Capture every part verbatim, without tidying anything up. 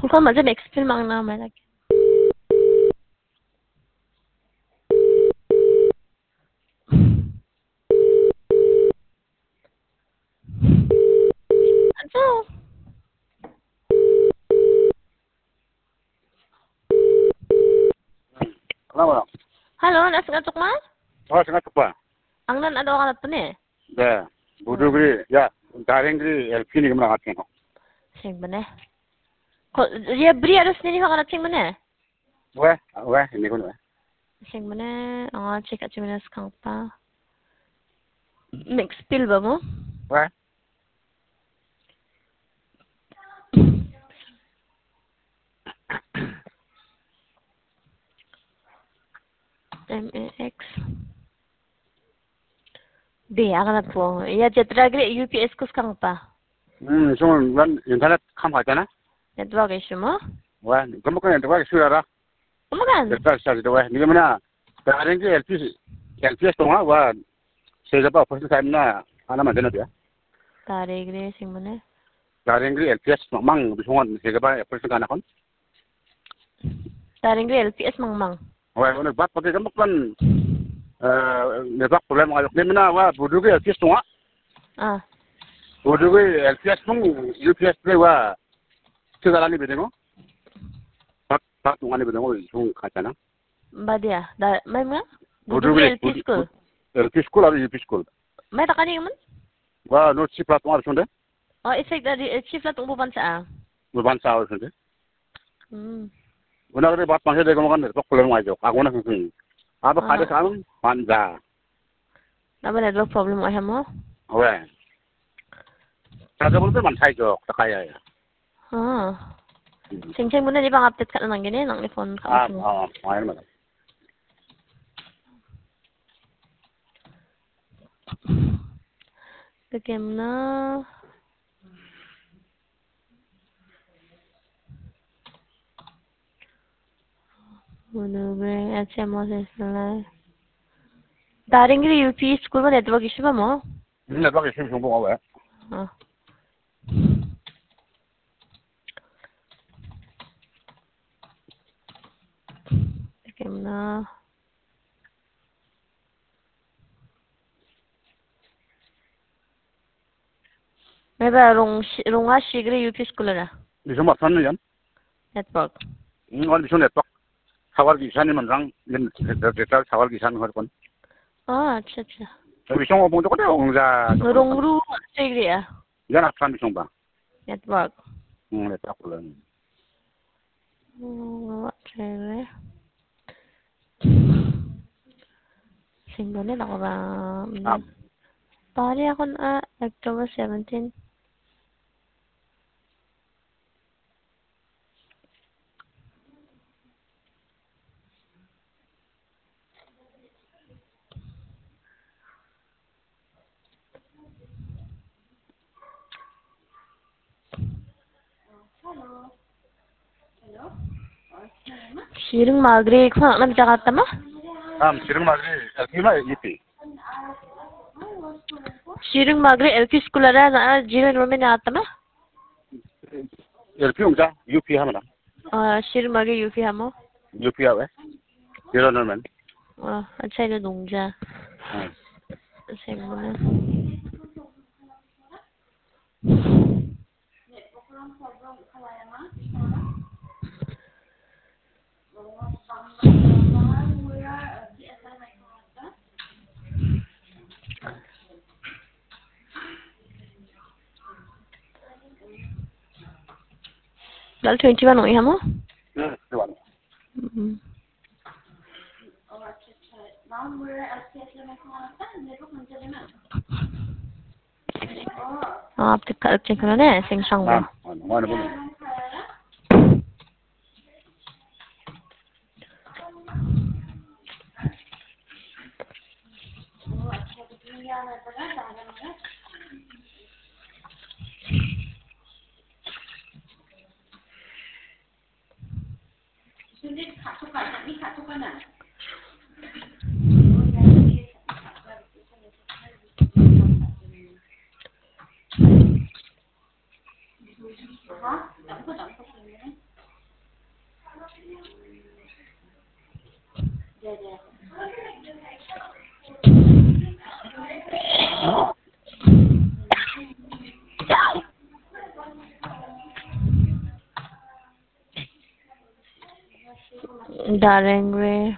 Kung macam expel mang nama lagi. Ano? Kenapa? Halo, nasa ngatuk mas? Oh, sengat apa? Ang nan ada orang tu ni? Ya, bodoh gini, ya, taring gini, L P ni kemana ngateng kok? Sing mana? Kau dia beri ada sendiri orang sing mana? Wah, wah, ini kan wah. Sing mana? Ang cek kat mana sekarang pa? Mix pil ba mo? Wah, M A X. Di akan apa? Ya jatra gre U P S ko sekarang pa. hmm, cuma kan internet kam aja na? Network issue mo? Wah, kamu kan internet sudah lah. Ano kan? Internet sudah itu wah, ni mana? Taring gini L P, L P S tu mah, wah, saya dapat first time na, anak mana dia? Tari gre sing mana? Taring gini L P S mang, bisungan, saya dapat first time anak kan? Tari gre L P S mang mang. Wah, ini buat pakai kamu kan, eh, network problem agak ni mana? Wah, bodoh gini L P S tu mah. Ah. Bodoh gini L P S tu, U P S tu wah. Sekarang ni bedeng oh, tak tak tungan ni bedeng oh, sung kacana. Ba dia? Da may mga? Bodoh Budug gini, L P school. L P school atau U P school. May takani man? Wah, not si plat tungan sunde, Oh, effect dari chief la tunggu pan sa. berban sahur sunde. Hmm. Benar ni bat masih dek makan network problem aja. Aku nak sung. Apa kada sekarang? Panja. Naba network problem ay mo? Wah. Kada boleh man saya jok, tak kaya ya. Ah. Sing sing muna di bang update ka na ng ganyan ng iPhone Ah, ka mo. ah, main mana? Bigyan na. Muna ba? At siya mo sa sila. Daring gili U P school mo network issue ba mo? Network issue sung bunga wah. Ah. Bigyan na. May ba rong rong nga sigri U P school na? Bisa makan ni kan? Network. Ini bisa network. Sawal gisan ni manrang, ni detail sawal gisan harapun. Ah, acha acha. Tapi bisa ngomong tu kan orang dah. Rong ru sigri ah. Yan akan bisa bang. Network. Hmm, network problem. Hmm, what chere? Singgo nila ako ba? Ah, Pare ako na October seventeen. Shiring magri ko na Jakarta ma? am sirung magri, kima iti. Shiring magri L P school ra na jiren romi na ata ma? L P ungja, U P hamana. Ah, shiring magri U P hamo? U P awe. Zero normal. Ah, acha ina dongja. Hmm. Singgo na. Dal twenty-one oi hamo? Hmm, tuan. Mm. Ah, update ka update ka na ne, sing sang Ah, mo. ano, ano po. Darangre.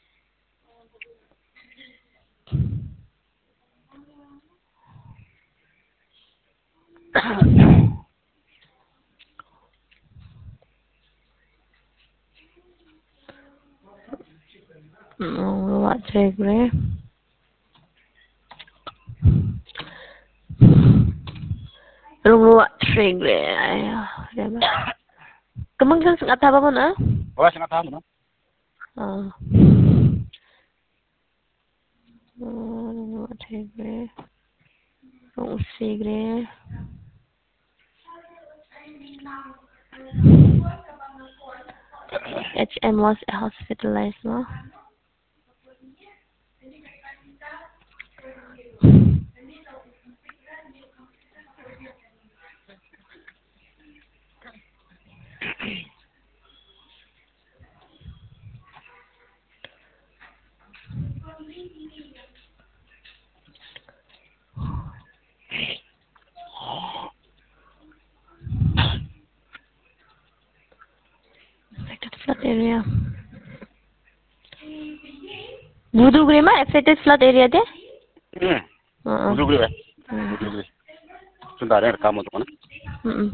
What regre? What regre? Kemang kan sengat apa pun ah? Oh, sangat tahu no. Ah. What regre? Rung sigre. H M was hospitalized, no? Affected flood area. Budugri ma affected flood area de? Hmm. Uh. Budugri ba? Budugri. Sudah ada kamu tu kan? Hmm.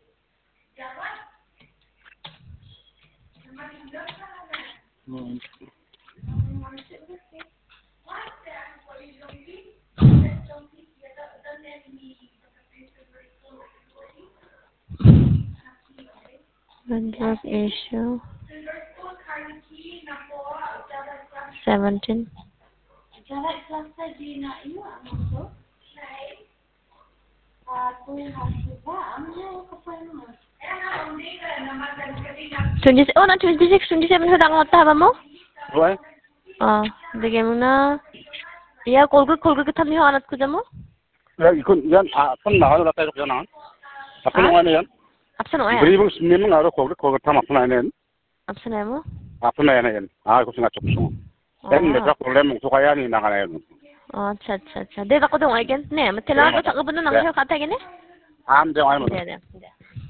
Drug issue. Seventeen. Twenty. Oh, na twenty six, twenty seven sa tangot ta ba mo? Right. Ah, bigay mo na. Iya, kolgo kolgo kita niyo anak ko jamo? Ya, ikut yan. Ah, pun nak ada tak kerja nak? Apa yang mana yan? Absen o ya? Beri bus memang ada kau kau kerja apa nak yan? Absen ya mo? Apa nak yan? Ah, aku sangat cukung. Yan, mereka problem untuk kaya ni nak yan. Oh, acha acha acha. Dek ako dong again. Ne, matela ko sa kabun nang siya kata gini? Am jangan. Dek dek.